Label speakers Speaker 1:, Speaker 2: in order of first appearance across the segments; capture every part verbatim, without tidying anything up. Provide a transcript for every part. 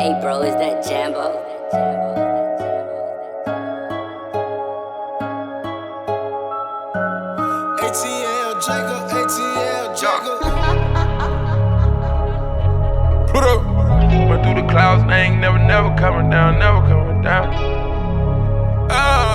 Speaker 1: Hey bro, is that Jambo?
Speaker 2: A T L Jacob, A T L Jacob.
Speaker 3: Put up, went through the clouds, I ain't never, never coming down, never coming down. Oh,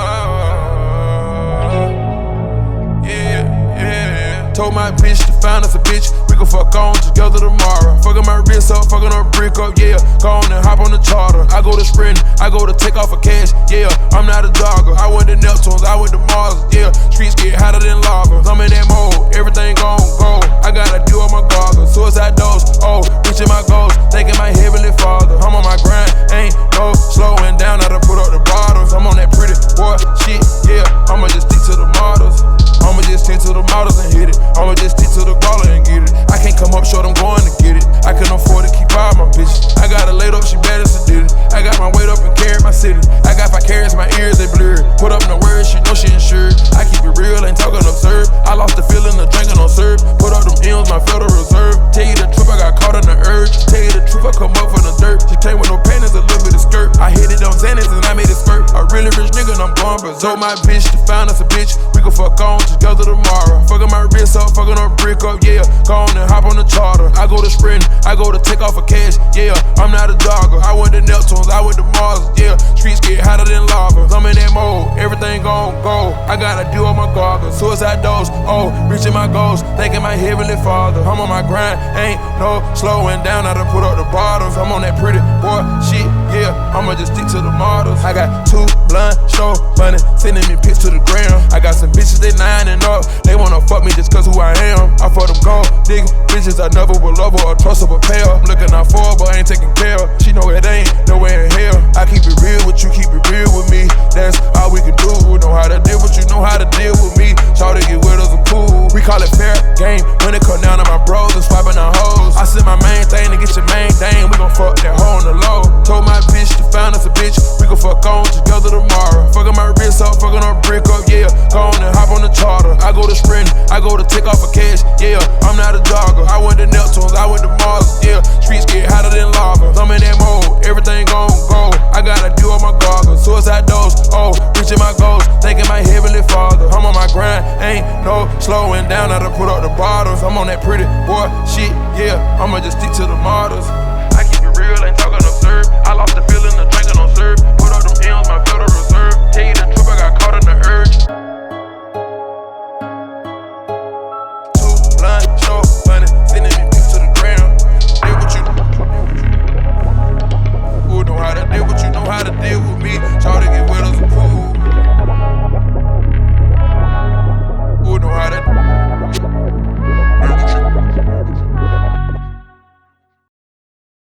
Speaker 3: yeah, yeah, yeah. Told my bitch to find us a bitch, we gon' fuck on together tomorrow. Fucking my wrist up, fucking her brick up, yeah. Go on and hop on the charter. I go to sprint, I go to take off a cash, yeah. I'm not a jogger. I went to Neptunes, I went to Mars, yeah. Streets get hotter than lava. I'm in that mode, everything gon' go. I gotta do all my goggles, suicide dose, oh, reaching my goals, thanking my heavenly father. I'm on my grind, ain't no slowing down. I done put up the bottles. I'm on that pretty boy shit, yeah. I'ma just stick to the models. I'ma just stick to the models and hit it. I'ma just stick to the baller and get it. I can't come up short, I'm going to get it. I can afford to keep all my bitches. I got her laid up, she better to did it. I got my weight up and carry my city. I got five carrots, my ears they blurred. Put up no words, she know she insured. I keep it real, ain't talking absurd. I lost the feeling of drinking on serve. Put up them M's, my Federal Reserve. Tell you the truth, I got caught in the urge. Tell you the truth, I come up from the dirt. She came with no panties, a little bit of skirt. I hit it on Xanax and I made it spurt. A really rich nigga and I'm going berserk. Told my bitch to find us a bitch, we gon' fuck on together tomorrow. Fucking my wrist up, fucking her brick up, yeah. Go on and hop on the charter. I go to sprint, I go to take off a cash, yeah. I'm not a jogger. I went to Neptunes, I went to Mars, yeah. Streets get hotter than lava. I'm in that mode, everything gon' go. I gotta do all my goggles, suicide dose, oh, reaching my goals, thanking my heavenly father. I'm on my grind, ain't no slowing down. I done put up the bottles. I'm on that pretty boy shit, yeah. I'ma just stick to the models. I got two blind show money, sending me pics to the gram. I got some bitches they lining up, they wanna fuck me just cause who I am. I fuck them gold digging bitches, I never will love her or trust her but pay her. I'm looking out for her but ain't taking care of. She know it ain't nowhere in hell. I keep it real with you, keep it real with me. That's all we can do. Know how to deal with you, know how to deal with me. Try to get with us a pool. We call it fair game. When it come down to my bros and swiping our hoes. I send my main thing to get your main thing. We gon' fuck that hoe on the low. Told my bitch to find us a bitch, we gon' fuck on together tomorrow. Fucking my wrist up, fucking her brick up, yeah. Go on and hop on the charter. I go to sprint, I go to take off a cash, yeah. I'm not a jogger. I went to Neptunes, I went to Mars, yeah. Streets get hotter than lava. I'm in that mode, everything gon' go. I gotta do all my goggles, suicide dose, oh, reaching my goals, thanking my heavenly father. I'm on my grind, ain't no slowing down. I done put up the bottles. I'm on that pretty boy shit, yeah. I'ma just stick to the models. I keep it real, ain't talking absurd. I lost the